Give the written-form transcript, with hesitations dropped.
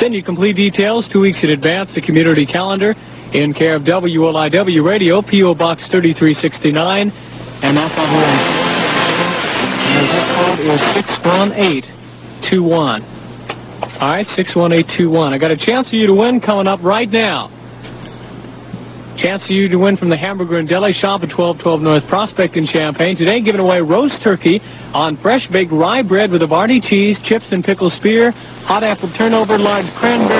Send you complete details 2 weeks in advance, the community calendar in care of WLIW Radio, P.O. Box 3369, and that code is 61821. All right, 61821. I got a chance for you to win coming up right now. Chance for you to win from the Hamburger and Deli Shop at 1212 North Prospect in Champaign. Today, giving away roast turkey on fresh baked rye bread with a Vardy cheese, chips and pickle spear, hot apple turnover, large cranberry.